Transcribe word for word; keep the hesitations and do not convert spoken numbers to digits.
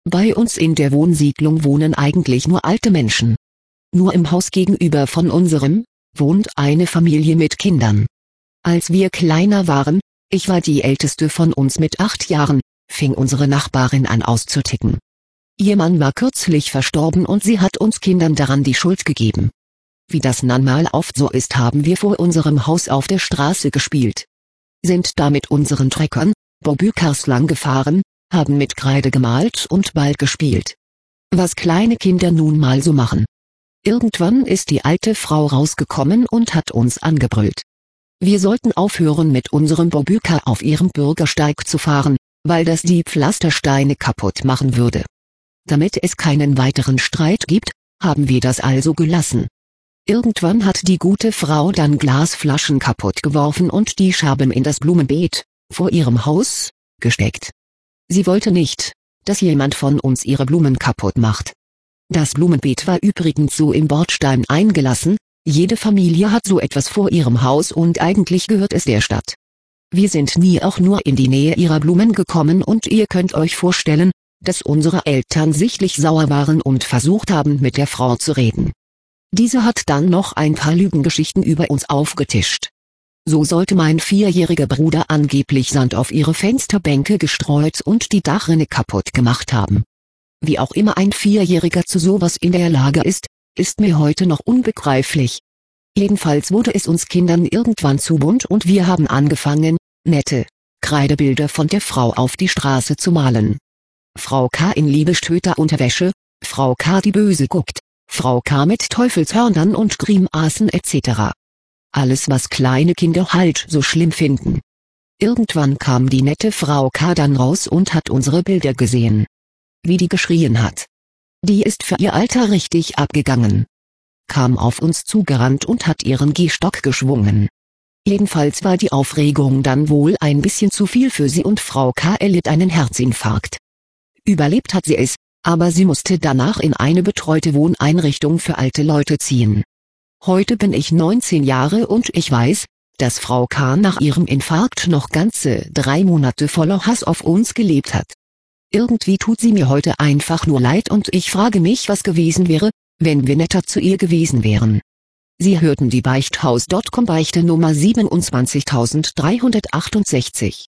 Bei uns in der Wohnsiedlung wohnen eigentlich nur alte Menschen. Nur im Haus gegenüber von unserem, wohnt eine Familie mit Kindern. Als wir kleiner waren, ich war die älteste von uns mit acht Jahren, fing unsere Nachbarin an auszuticken. Ihr Mann war kürzlich verstorben und sie hat uns Kindern daran die Schuld gegeben. Wie das nun mal oft so ist, haben wir vor unserem Haus auf der Straße gespielt. Sind da mit unseren Treckern, Bobbycars lang gefahren, haben mit Kreide gemalt und Ball gespielt. Was kleine Kinder nun mal so machen. Irgendwann ist die alte Frau rausgekommen und hat uns angebrüllt. Wir sollten aufhören mit unserem Bobbycar auf ihrem Bürgersteig zu fahren, weil das die Pflastersteine kaputt machen würde. Damit es keinen weiteren Streit gibt, haben wir das also gelassen. Irgendwann hat die gute Frau dann Glasflaschen kaputt geworfen und die Scherben in das Blumenbeet, vor ihrem Haus, gesteckt. Sie wollte nicht, dass jemand von uns ihre Blumen kaputt macht. Das Blumenbeet war übrigens so im Bordstein eingelassen, jede Familie hat so etwas vor ihrem Haus und eigentlich gehört es der Stadt. Wir sind nie auch nur in die Nähe ihrer Blumen gekommen und ihr könnt euch vorstellen, dass unsere Eltern sichtlich sauer waren und versucht haben mit der Frau zu reden. Diese hat dann noch ein paar Lügengeschichten über uns aufgetischt. So sollte mein vierjähriger Bruder angeblich Sand auf ihre Fensterbänke gestreut und die Dachrinne kaputt gemacht haben. Wie auch immer ein Vierjähriger zu sowas in der Lage ist, ist mir heute noch unbegreiflich. Jedenfalls wurde es uns Kindern irgendwann zu bunt und wir haben angefangen, nette Kreidebilder von der Frau auf die Straße zu malen. Frau K. in Liebestöter-Unterwäsche, Frau K. die böse guckt, Frau K. mit Teufelshörnern und Grimassen et cetera. Alles, was kleine Kinder halt so schlimm finden. Irgendwann kam die nette Frau K. dann raus und hat unsere Bilder gesehen. Wie die geschrien hat. Die ist für ihr Alter richtig abgegangen. Kam auf uns zugerannt und hat ihren Gehstock geschwungen. Jedenfalls war die Aufregung dann wohl ein bisschen zu viel für sie und Frau K. erlitt einen Herzinfarkt. Überlebt hat sie es, aber sie musste danach in eine betreute Wohneinrichtung für alte Leute ziehen. Heute bin ich neunzehn Jahre und ich weiß, dass Frau K. nach ihrem Infarkt noch ganze drei Monate voller Hass auf uns gelebt hat. Irgendwie tut sie mir heute einfach nur leid und ich frage mich, was gewesen wäre, wenn wir netter zu ihr gewesen wären. Sie hörten die Beichthaus Punkt com Beichte Nummer siebenundzwanzigtausenddreihundertachtundsechzig.